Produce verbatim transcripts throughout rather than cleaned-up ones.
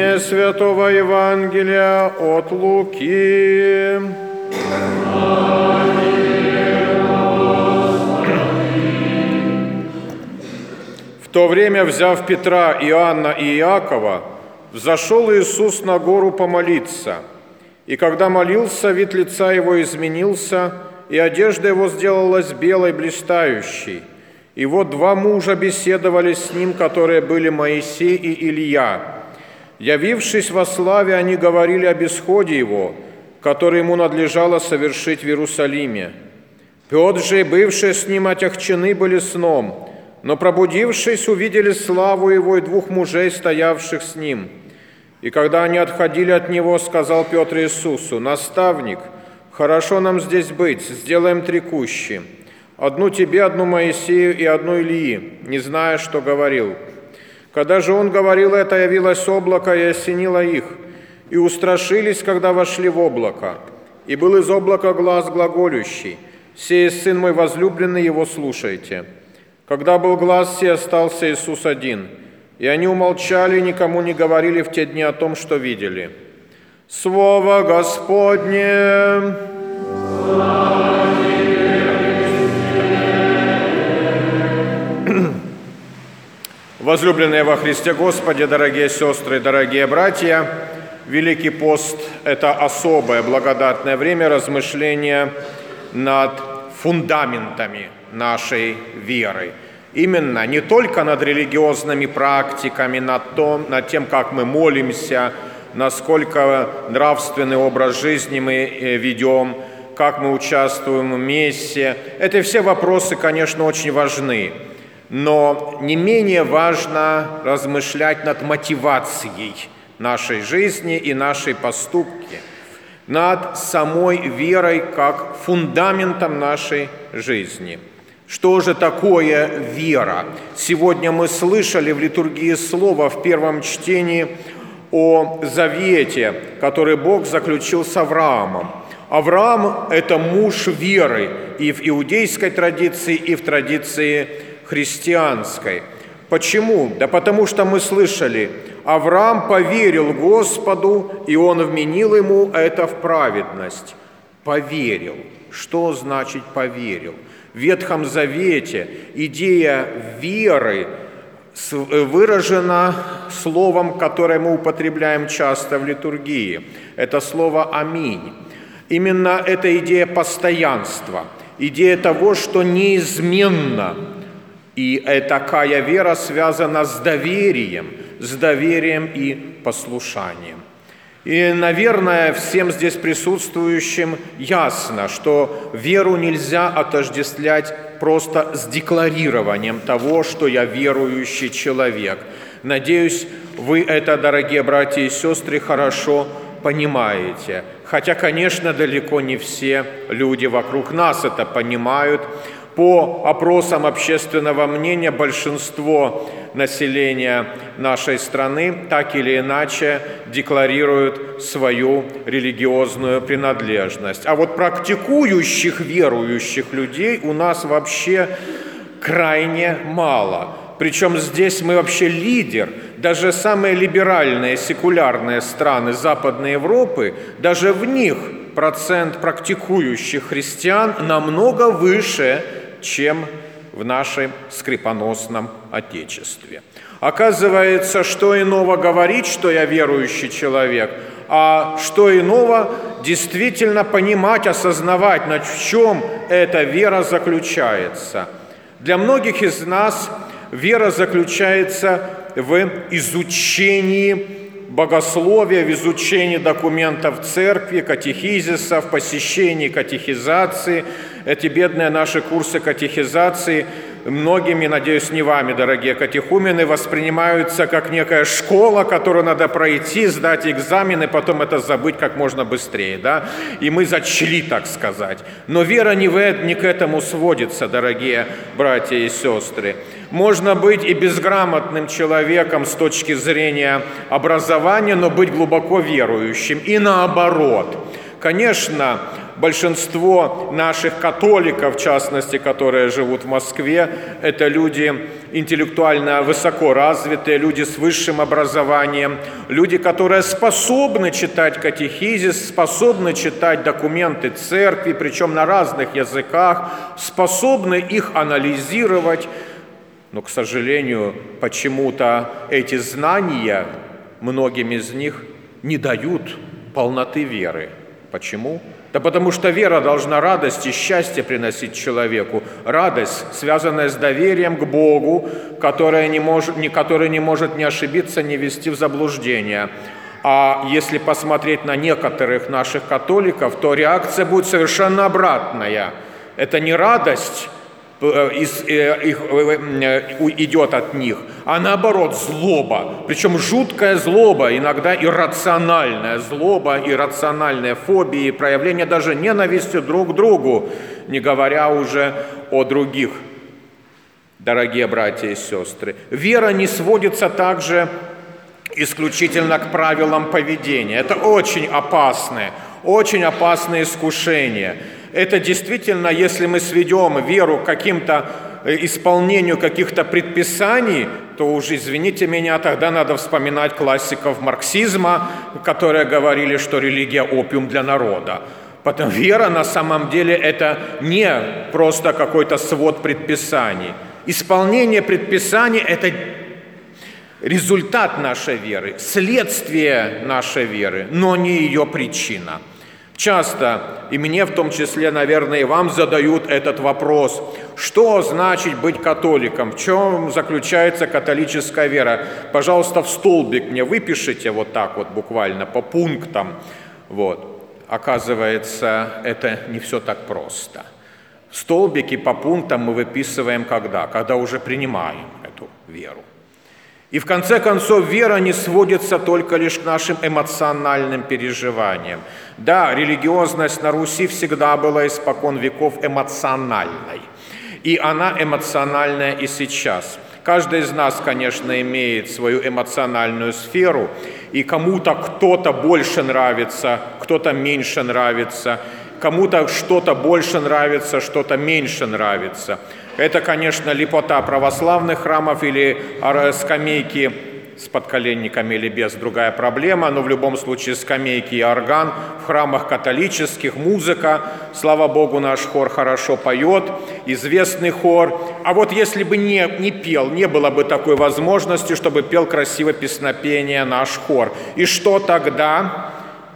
Чтение Святого Евангелия от Луки. В то время, взяв Петра, Иоанна и Иакова, взошел Иисус на гору помолиться. И когда молился, вид лица его изменился, и одежда его сделалась белой, блистающей. И вот два мужа беседовали с ним, которые были Моисей и Илия. Явившись во славе, они говорили об исходе его, который ему надлежало совершить в Иерусалиме. Петр же и бывшие с ним отягчены были сном, но, пробудившись, увидели славу его и двух мужей, стоявших с ним. И когда они отходили от него, сказал Петр Иисусу: «Наставник, хорошо нам здесь быть, сделаем три кущи. Одну тебе, одну Моисею и одну Илии, не зная, что говорил». Когда же он говорил это, явилось облако и осенило их, и устрашились, когда вошли в облако. И был из облака глас глаголющий: «Сей Сын мой возлюбленный, его слушайте». Когда был глас сей, остался Иисус один, и они умолчали и никому не говорили в те дни о том, что видели. Слово Господне! Возлюбленные во Христе Господе, дорогие сестры, дорогие братья, Великий пост – это особое благодатное время размышления над фундаментами нашей веры. Именно не только над религиозными практиками, над, том, над тем, как мы молимся, насколько нравственный образ жизни мы ведем, как мы участвуем в мессе. Это все вопросы, конечно, очень важны. Но не менее важно размышлять над мотивацией нашей жизни и нашей поступки, над самой верой как фундаментом нашей жизни. Что же такое вера? Сегодня мы слышали в литургии слова в первом чтении о завете, который Бог заключил с Авраамом. Авраам – это муж веры и в иудейской традиции, и в традиции христианской. Почему? Да потому что мы слышали: Авраам поверил Господу, и Он вменил ему это в праведность. Поверил. Что значит поверил? В Ветхом Завете идея веры выражена словом, которое мы употребляем часто в литургии. Это слово «аминь». Именно эта идея постоянства, идея того, что неизменно. И такая вера связана с доверием, с доверием и послушанием. И, наверное, всем здесь присутствующим ясно, что веру нельзя отождествлять просто с декларированием того, что я верующий человек. Надеюсь, вы это, дорогие братья и сестры, хорошо понимаете. Хотя, конечно, далеко не все люди вокруг нас это понимают. По опросам общественного мнения большинство населения нашей страны так или иначе декларируют свою религиозную принадлежность. А вот практикующих, верующих людей у нас вообще крайне мало. Причем здесь мы вообще лидер. Даже самые либеральные, секулярные страны Западной Европы, даже в них процент практикующих христиан намного выше, чем в нашем скрипоносном Отечестве. Оказывается, что иного говорить, что я верующий человек, а что иного действительно понимать, осознавать, над в чем эта вера заключается. Для многих из нас вера заключается в изучении богословия, в изучении документов церкви, катехизиса, в посещении катехизации. Эти бедные наши курсы катехизации многими, надеюсь, не вами, дорогие катехумены, воспринимаются как некая школа, которую надо пройти, сдать экзамены, потом это забыть как можно быстрее, да? И мы зачли, так сказать. Но вера не, в, не к этому сводится, дорогие братья и сестры. Можно быть и безграмотным человеком с точки зрения образования, но быть глубоко верующим. И наоборот. Конечно, Большинство наших католиков, в частности, которые живут в Москве, это люди интеллектуально высоко развитые, люди с высшим образованием, люди, которые способны читать катехизис, способны читать документы церкви, причем на разных языках, способны их анализировать. Но, к сожалению, почему-то эти знания многим из них не дают полноты веры. Почему? Да потому что вера должна радость и счастье приносить человеку. Радость, связанная с доверием к Богу, которая не может, не, который не может не ошибиться, не ввести в заблуждение. А если посмотреть на некоторых наших католиков, то реакция будет совершенно обратная. Это не радость из, их, идет от них, а наоборот злоба, причем жуткая злоба, иногда иррациональная злоба, иррациональные фобии, проявление даже ненависти друг к другу, не говоря уже о других. Дорогие братья и сестры, вера не сводится также исключительно к правилам поведения. Это очень опасное, очень опасное искушение. Это действительно, если мы сведем веру к каким-то исполнению каких-то предписаний, то уж, извините меня, тогда надо вспоминать классиков марксизма, которые говорили, что религия – опиум для народа. Потому вера на самом деле это не просто какой-то свод предписаний. Исполнение предписаний – это результат нашей веры, следствие нашей веры, но не ее причина. Часто, и мне в том числе, наверное, и вам задают этот вопрос, что значит быть католиком, в чем заключается католическая вера. Пожалуйста, в столбик мне выпишите вот так вот буквально по пунктам. Вот. Оказывается, это не все так просто. В столбике по пунктам мы выписываем когда? Когда уже принимаем эту веру. И в конце концов, вера не сводится только лишь к нашим эмоциональным переживаниям. Да, религиозность на Руси всегда была испокон веков эмоциональной. И она эмоциональная и сейчас. Каждый из нас, конечно, имеет свою эмоциональную сферу, и кому-то кто-то больше нравится, кто-то меньше нравится, кому-то что-то больше нравится, что-то меньше нравится. Это, конечно, лепота православных храмов или скамейки с подколенниками или без, другая проблема, но в любом случае скамейки и орган в храмах католических, музыка, слава Богу, наш хор хорошо поет, известный хор. А вот если бы не, не пел, не было бы такой возможности, чтобы пел красиво песнопение наш хор. И что тогда?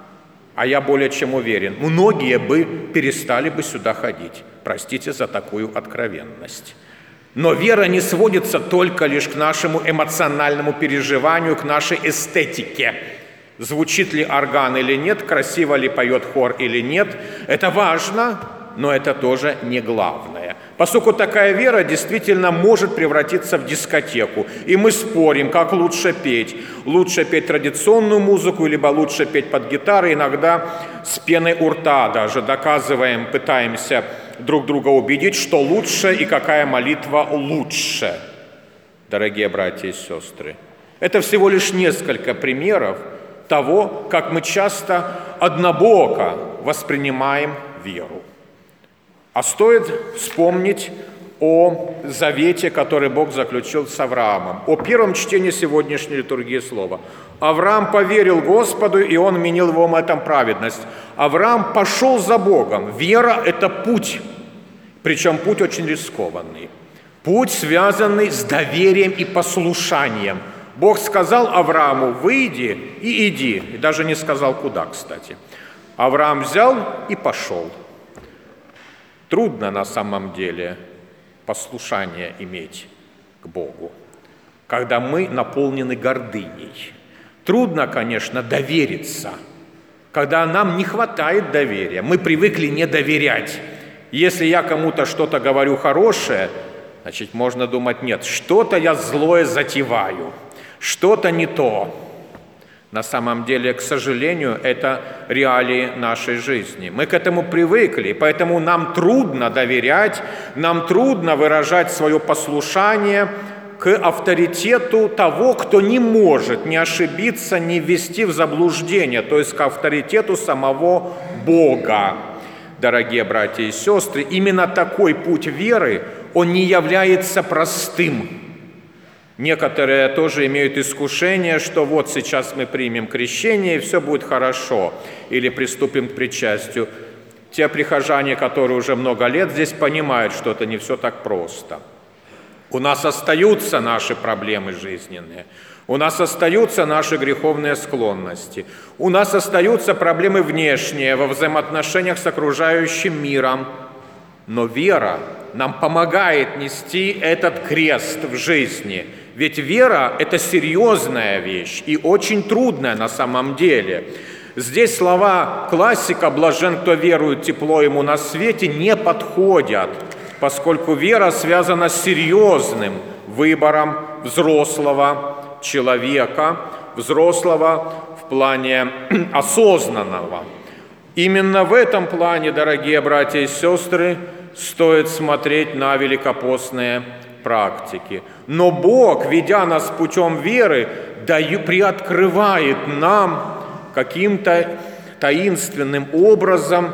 А я более чем уверен, многие бы перестали бы сюда ходить. Простите за такую откровенность. Но вера не сводится только лишь к нашему эмоциональному переживанию, к нашей эстетике. Звучит ли орган или нет, красиво ли поет хор или нет. Это важно, но это тоже не главное. Поскольку такая вера действительно может превратиться в дискотеку. И мы спорим, как лучше петь. Лучше петь традиционную музыку, либо лучше петь под гитарой. Иногда с пеной у рта даже доказываем, пытаемся друг друга убедить, что лучше и какая молитва лучше. Дорогие братья и сестры, это всего лишь несколько примеров того, как мы часто однобоко воспринимаем веру. А стоит вспомнить о завете, который Бог заключил с Авраамом, о первом чтении сегодняшней литургии слова. Авраам поверил Господу, и он вменил его в этом праведность. Авраам пошел за Богом. Вера – это путь, причем путь очень рискованный. Путь, связанный с доверием и послушанием. Бог сказал Аврааму: «Выйди и иди». И даже не сказал, куда, кстати. Авраам взял и пошел. Трудно на самом деле послушание иметь к Богу, когда мы наполнены гордыней. Трудно, конечно, довериться, когда нам не хватает доверия. Мы привыкли не доверять. Если я кому-то что-то говорю хорошее, значит, можно думать: нет, что-то я злое затеваю, что-то не то. На самом деле, к сожалению, это реалии нашей жизни. Мы к этому привыкли, поэтому нам трудно доверять, нам трудно выражать свое послушание к авторитету того, кто не может не ошибиться, не ввести в заблуждение, то есть к авторитету самого Бога. дорогие братья и сестры, именно такой путь веры, он не является простым. Некоторые тоже имеют искушение, что вот сейчас мы примем крещение, и все будет хорошо, или приступим к причастию. Те прихожане, которые уже много лет здесь, понимают, что это не все так просто. У нас остаются наши проблемы жизненные, у нас остаются наши греховные склонности, у нас остаются проблемы внешние во взаимоотношениях с окружающим миром, но вера нам помогает нести этот крест в жизни. Ведь вера – это серьезная вещь и очень трудная на самом деле. Здесь слова классика «блажен, кто верует, тепло ему на свете» не подходят, поскольку вера связана с серьезным выбором взрослого человека, взрослого в плане осознанного. Именно в этом плане, дорогие братья и сестры, стоит смотреть на великопостные практики. Но Бог, ведя нас путем веры, даю, приоткрывает нам каким-то таинственным образом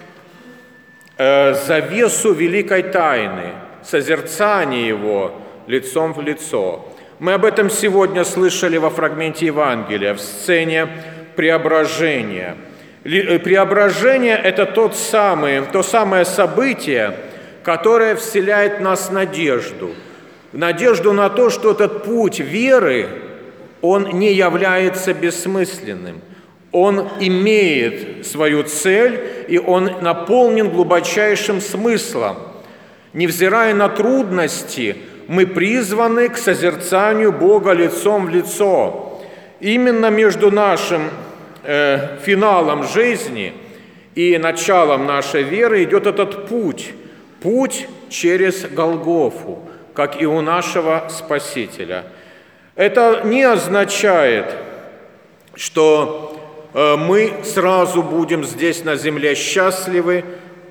э, завесу великой тайны, созерцание Его лицом в лицо. Мы об этом сегодня слышали во фрагменте Евангелия, в сцене преображения. Преображение – это тот самый, то самое событие, которое вселяет в нас надежду. Надежду на то, что этот путь веры, он не является бессмысленным. Он имеет свою цель, и он наполнен глубочайшим смыслом. Невзирая на трудности, мы призваны к созерцанию Бога лицом в лицо. Именно между нашим э, финалом жизни и началом нашей веры идет этот путь, путь через Голгофу, как и у нашего Спасителя. Это не означает, что э, мы сразу будем здесь на земле счастливы,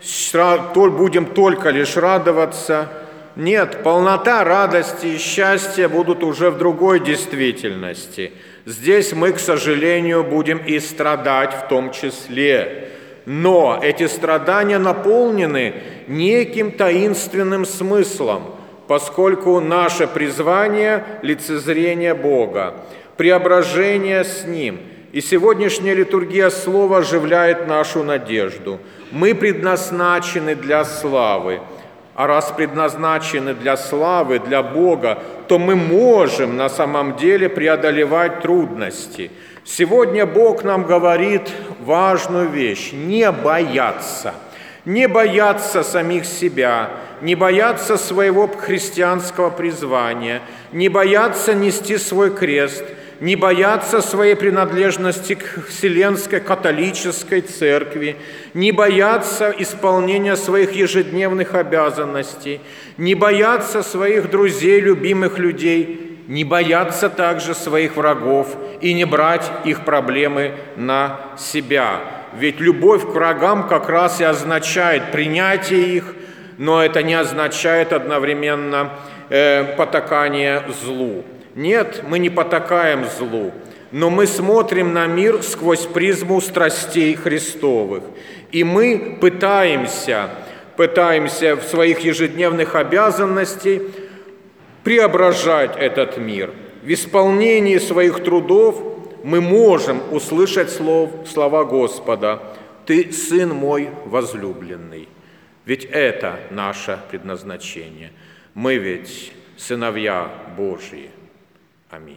будем только лишь радоваться. Нет, полнота радости и счастья будут уже в другой действительности. Здесь мы, к сожалению, будем и страдать в том числе. Но эти страдания наполнены неким таинственным смыслом, поскольку наше призвание – лицезрение Бога, преображение с Ним. И сегодняшняя литургия Слова оживляет нашу надежду. Мы предназначены для славы. А раз предназначены для славы, для Бога, то мы можем на самом деле преодолевать трудности. Сегодня Бог нам говорит важную вещь – не бояться. Не бояться самих себя, не бояться своего христианского призвания, не бояться нести свой крест, не бояться своей принадлежности к Вселенской католической церкви, не бояться исполнения своих ежедневных обязанностей, не бояться своих друзей, любимых людей, не бояться также своих врагов и не брать их проблемы на себя. Ведь любовь к врагам как раз и означает принятие их, но это не означает одновременно э, потакание злу. Нет, мы не потакаем злу, но мы смотрим на мир сквозь призму страстей Христовых. И мы пытаемся, пытаемся в своих ежедневных обязанностях преображать этот мир. В исполнении своих трудов мы можем услышать слов, слова Господа: «Ты, Сын мой возлюбленный». Ведь это наше предназначение. Мы ведь сыновья Божьи.